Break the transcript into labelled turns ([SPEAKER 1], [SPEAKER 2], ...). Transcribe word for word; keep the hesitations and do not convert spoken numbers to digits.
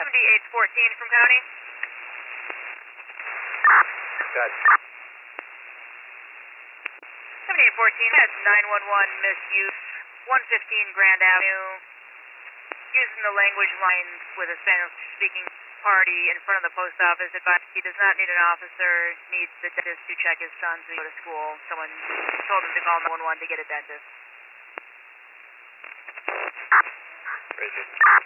[SPEAKER 1] seventy-eight fourteen from County.
[SPEAKER 2] Good.
[SPEAKER 1] seventy-eight fourteen has nine one one misuse, one fifteen Grand Avenue, using the language lines with a Spanish-speaking party in front of the post office. Advised he does not need an officer, needs the dentist to check his son to go to school. Someone told him to call nine one one to get a dentist.
[SPEAKER 2] Rigid.